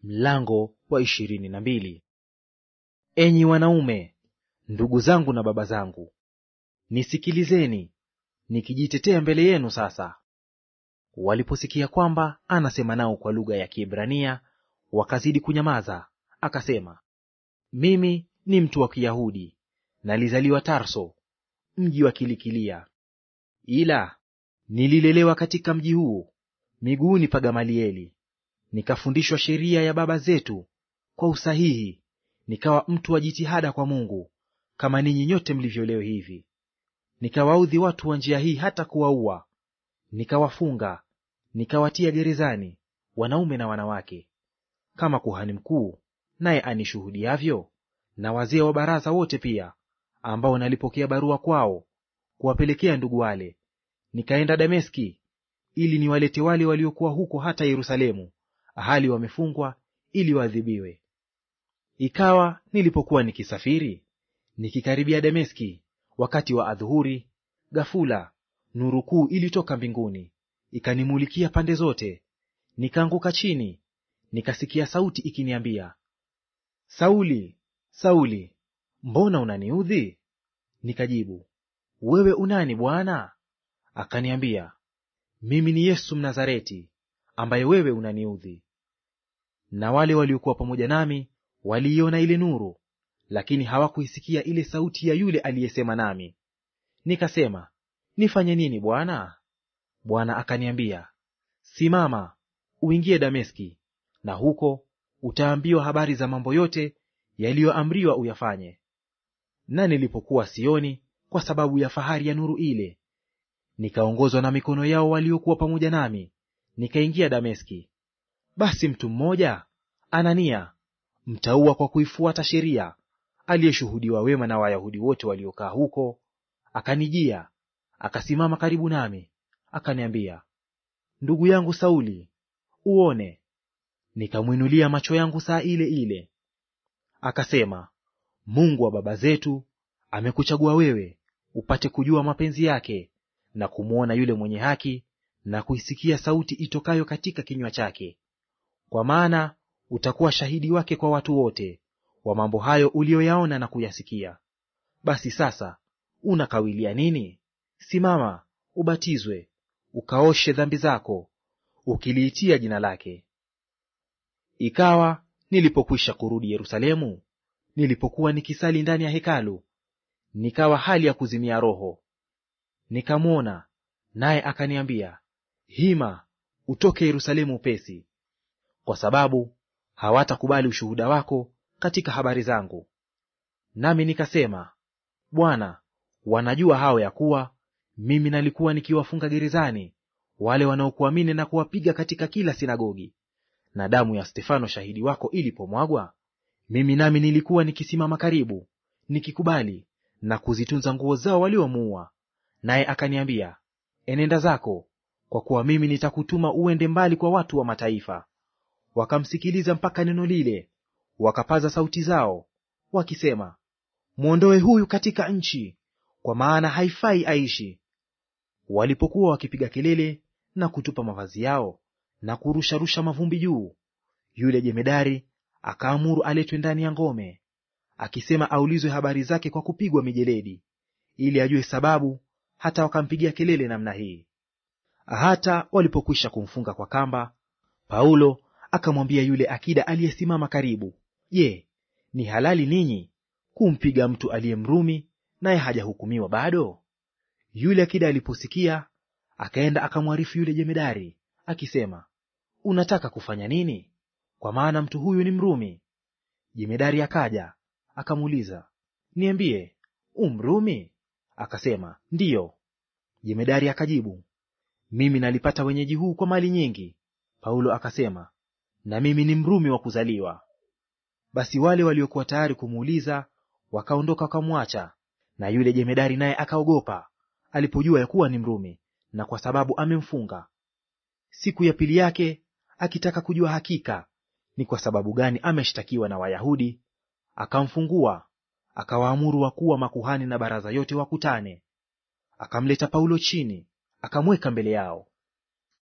Mlango wa 22. Enyi wanaume, ndugu zangu na baba zangu, nisikilizeni nikijitetea mbele yenu sasa. Waliposikia kwamba anasema nao kwa lugha ya Kiebrania, wakazidi kunyamaza. Akasema, mimi ni mtu wa Kiyahudi, nalizaliwa Tarso, mji wa Kilikia, ila nililelewa katika mji huu miguuni pa Gamalieli, nikafundishwa sheria ya baba zetu kwa usahihi, nikawa mtu wa jitihada kwa Mungu, kama ninyi nyote mlivyo leo hivi. Nikawaudhi watu wa njia hii hata kuwaua, nikawafunga, nikawatia gerezani wanaume na wanawake, kama kuhani mkuu naye anishuhudiavyo, na wazee wa baraza wote pia, ambao nalipokea barua kwao kuwapelekea ndugu wale. Nikaenda Dameski ili niwalete wale waliokuwa huko hata Yerusalemu, hali wamefungwa, ili waadhibiwe. Ikawa nilipokuwa nikisafiri, nikikaribia Dameski wakati wa adhuhuri, ghafula nuru kuu ilitoka mbinguni, ikanimulikia pande zote. Nikaanguka chini, nikasikia sauti ikiniambia, Sauli, Sauli, mbona unaniudhi? Nikajibu, wewe unani Bwana? Akaniambia, mimi ni Yesu Mnazareti, ambaye wewe unaniudhi. Na wale waliokuwa pamoja nami waliiona ile nuru, lakini hawakuisikia ile sauti ya yule aliyesema nami. Nikasema, nifanye nini Bwana? Bwana akaniambia, simama, uingie Dameski, na huko utaambiwa habari za mambo yote yaliyoamriwa uyafanye. Na nilipokuwa sioni kwa sababu ya fahari ya nuru ile, nikaongozwa na mikono yao waliokuwa pamoja nami, nikaingia Dameski. Basi mtu mmoja, Anania, mtauwa kwa kuifuata sheria, aliyeshuhudiwa wema na Wayahudi wote waliokaa huko, akanijia, akasimama karibu nami, akaniambia, ndugu yangu Sauli, uone. Nikamwinulia macho yangu saa ile ile. Akasema, Mungu wa baba zetu amekuchagua wewe upate kujua mapenzi yake, na kumwona yule mwenye haki, na kuisikia sauti itokayo katika kinywa chake. Kwa maana utakuwa shahidi wake kwa watu wote wa mambo hayo uliyoyaona na kuyasikia. Basi sasa unakawilia nini? Simama, ubatizwe, ukaoshe dhambi zako, ukiliitia jina lake. Ikawa nilipokwisha kurudi Yerusalemu, nilipokuwa nikisali ndani ya hekalu, nikawa hali ya kuzimia roho. Nikamwona, naye akaniambia, hima, utoke Yerusalemu upesi, kwa sababu hawatakubali ushuhuda wako katika habari zangu. Nami nikasema, Bwana, wanajua hao ya kuwa mimi nalikuwa nikiwafunga gerezani wale wanaokuamini na kuwapiga katika kila sinagogi. Na damu ya Stefano shahidi wako ilipomwagwa, mimi nami nilikuwa nikisimama karibu, nikikubali na kuzitunza nguo zao waliomuua. Naye akaniambia, enenda zako, kwa kuwa mimi nitakutuma uende mbali kwa watu wa mataifa. Wakamsikiliza mpaka neno lile, wakapaza sauti zao wakisema, mwondoe huyu katika nchi, kwa maana haifai aishi. Walipokuwa wakipiga kelele na kutupa mavazi yao na kurusharusha mavumbi juu, yule jemedari akaamuru aletwe ndani ya ngome, akisema aulizwe habari zake kwa kupigwa mijeledi, ili ajue sababu hata wakampigia kelele namna hii. Hata walipokwisha kumfunga kwa kamba, Paulo akamwambia yule akida aliyesimama karibu, Je, ni halali ninyi kumpiga mtu aliye Mrumi naye hajahukumiwa bado? Yule akida aliposikia, akaenda akamwarifu yule jemedari akisema, unataka kufanya nini? Kwa maana mtu huyu ni Mrumi. Jemedari akaja akamuuliza, niambie, Mrumi? Akasema, ndiyo. Jemedari akajibu, mimi nalipata wenyeji huu kwa mali nyingi. Paulo akasema, na mimi ni Mrumi wa kuzaliwa. Basi wale waliokuwa tayari kumuuliza wakaondoka wakamwacha, na yule jemedari naye akaogopa alipojua ya kuwa ni Mrumi, na kwa sababu amemfunga. Siku ya pili yake, akitaka kujua hakika ni kwa sababu gani ameshtakiwa na Wayahudi, akamfungua, akawaamuru wakuu wa makuhani na baraza yote wakutane. Akamleta Paulo chini, akamweka mbele yao.